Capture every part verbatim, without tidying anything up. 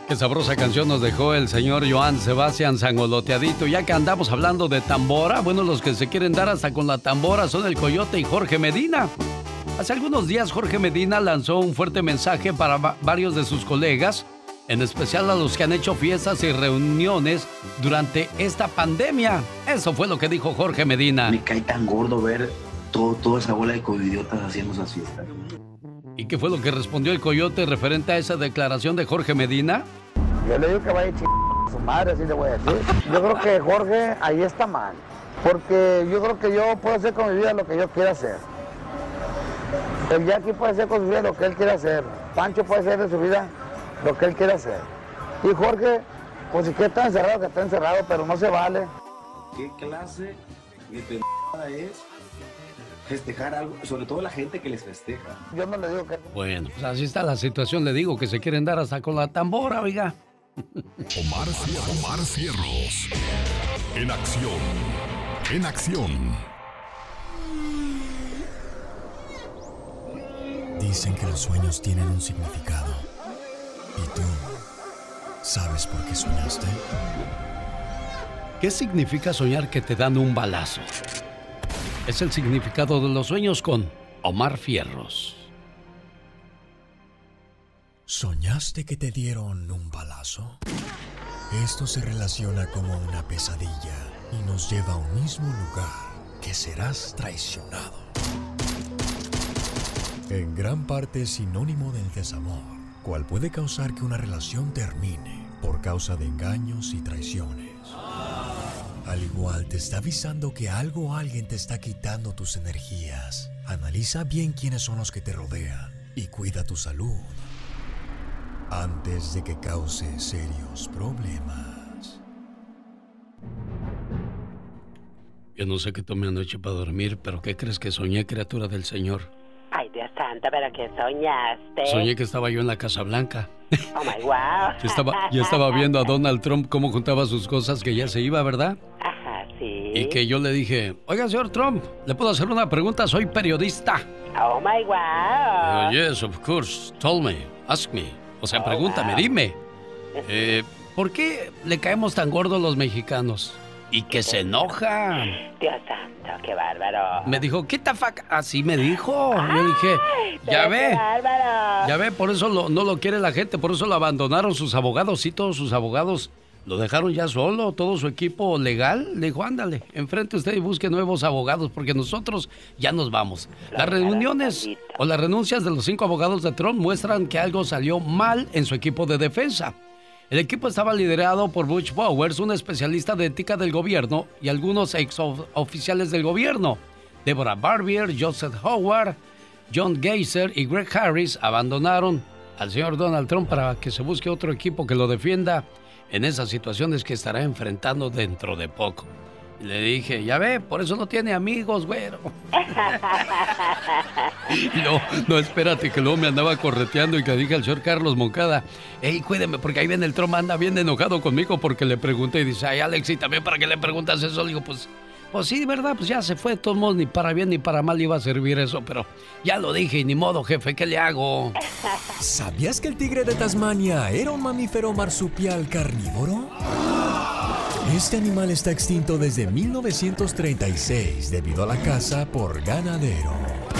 Qué sabrosa canción nos dejó el señor Joan Sebastián sangoloteadito. Ya que andamos hablando de tambora, bueno, los que se quieren dar hasta con la tambora son el Coyote y Jorge Medina. Hace algunos días Jorge Medina lanzó un fuerte mensaje para va- varios de sus colegas, en especial a los que han hecho fiestas y reuniones durante esta pandemia. Eso fue lo que dijo Jorge Medina. Me cae tan gordo ver todo, toda esa bola de covidiotas haciendo esas fiestas. ¿Y qué fue lo que respondió el Coyote referente a esa declaración de Jorge Medina? Yo le digo que vaya a chingar a su madre, así le voy a decir. Yo creo que Jorge ahí está mal, porque yo creo que yo puedo hacer con mi vida lo que yo quiera hacer. El Jackie puede hacer con su vida lo que él quiera hacer. Pancho puede hacer de su vida lo que él quiera hacer. Y Jorge, pues si quiere estar encerrado, que está encerrado, pero no se vale. ¿Qué clase de pendejada es festejar algo? Sobre todo la gente que les festeja. Yo no le digo que... Bueno, pues así está la situación. Le digo que se quieren dar hasta con la tambora, oiga. Omar, Cier- Omar Cierros. En acción. En acción. Dicen que los sueños tienen un significado. ¿Y tú sabes por qué soñaste? ¿Qué significa soñar que te dan un balazo? Es el significado de los sueños con Omar Fierros. ¿Soñaste que te dieron un balazo? Esto se relaciona como una pesadilla y nos lleva a un mismo lugar, que serás traicionado. En gran parte es sinónimo del desamor, cual puede causar que una relación termine por causa de engaños y traiciones. Al igual te está avisando que algo o alguien te está quitando tus energías. Analiza bien quiénes son los que te rodean y cuida tu salud antes de que cause serios problemas. Yo no sé qué tomé anoche para dormir, pero ¿qué crees que soñé, criatura del Señor? Ay, Dios santo, ¿pero qué soñaste? Soñé que estaba yo en la Casa Blanca. Oh, my wow. Yo estaba, yo estaba viendo a Donald Trump cómo juntaba sus cosas, que ya se iba, ¿verdad? Ajá, sí. Y que yo le dije, oiga, señor Trump, ¿le puedo hacer una pregunta? Soy periodista. Oh, my wow. Oh, yes, of course. Tell me, ask me. O sea, Oh, pregúntame, wow. dime. Eh, ¿Por qué le caemos tan gordos los mexicanos? Y que se enoja. Dios santo, qué bárbaro. Me dijo, ¿qué the fuck? Así me dijo. Yo dije, ya Pero ve. qué bárbaro. Ya ve, por eso lo- no lo quiere la gente, por eso lo abandonaron sus abogados. Sí, todos sus abogados lo dejaron ya solo, todo su equipo legal. Le dijo, ándale, enfrente usted y busque nuevos abogados, porque nosotros ya nos vamos. Las reuniones o las renuncias de los cinco abogados de Trump muestran que algo salió mal en su equipo de defensa. El equipo estaba liderado por Butch Bowers, un especialista de ética del gobierno, y algunos ex oficiales del gobierno. Deborah Barbier, Joseph Howard, John Geiser y Greg Harris abandonaron al señor Donald Trump para que se busque otro equipo que lo defienda en esas situaciones que estará enfrentando dentro de poco. Y le dije, ya ve, por eso no tiene amigos, güero. Y luego, no, espérate, que luego me andaba correteando y que dije al señor Carlos Moncada, hey, cuídeme, porque ahí viene el Trump, anda bien enojado conmigo porque le pregunté y dice, ay, Alex, y también para qué le preguntas eso. Le digo, pues, pues sí, ¿verdad? Pues ya se fue, de todos modos, ni para bien ni para mal iba a servir eso, pero ya lo dije y ni modo, jefe, ¿qué le hago? ¿Sabías que el tigre de Tasmania era un mamífero marsupial carnívoro? Este animal está extinto desde mil novecientos treinta y seis debido a la caza por ganadero.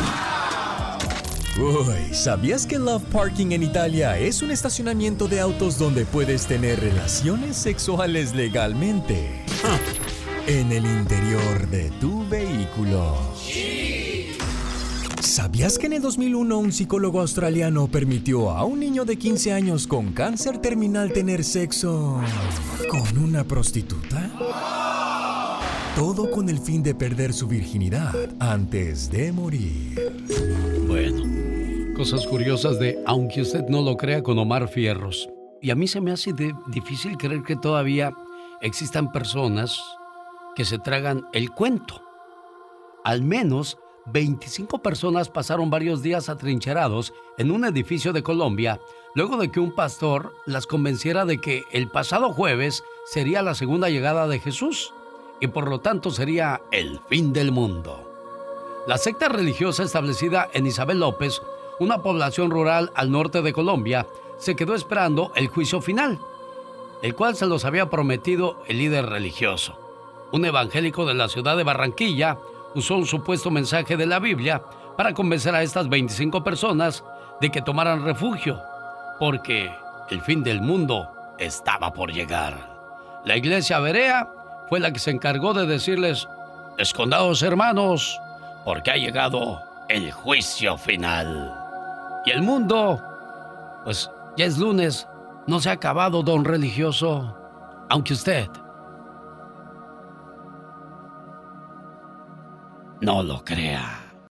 Uy, ¿sabías que Love Parking en Italia es un estacionamiento de autos donde puedes tener relaciones sexuales legalmente? En el interior de tu vehículo. ¿Sabías que en el dos mil uno un psicólogo australiano permitió a un niño de quince años con cáncer terminal tener sexo con una prostituta? Todo con el fin de perder su virginidad antes de morir. Bueno, cosas curiosas de aunque usted no lo crea con Omar Fierros. Y a mí se me hace de- difícil creer que todavía existan personas que se tragan el cuento. Al menos veinticinco personas pasaron varios días atrincherados en un edificio de Colombia luego de que un pastor las convenciera de que el pasado jueves sería la segunda llegada de Jesús y por lo tanto sería el fin del mundo. La secta religiosa establecida en Isabel López, una población rural al norte de Colombia, se quedó esperando el juicio final, el cual se los había prometido el líder religioso. Un evangélico de la ciudad de Barranquilla usó un supuesto mensaje de la Biblia para convencer a estas veinticinco personas de que tomaran refugio, porque el fin del mundo estaba por llegar. La iglesia berea fue la que se encargó de decirles: escondaos, hermanos, porque ha llegado el juicio final. Y el mundo, pues ya es lunes, no se ha acabado, don religioso, aunque usted no lo crea.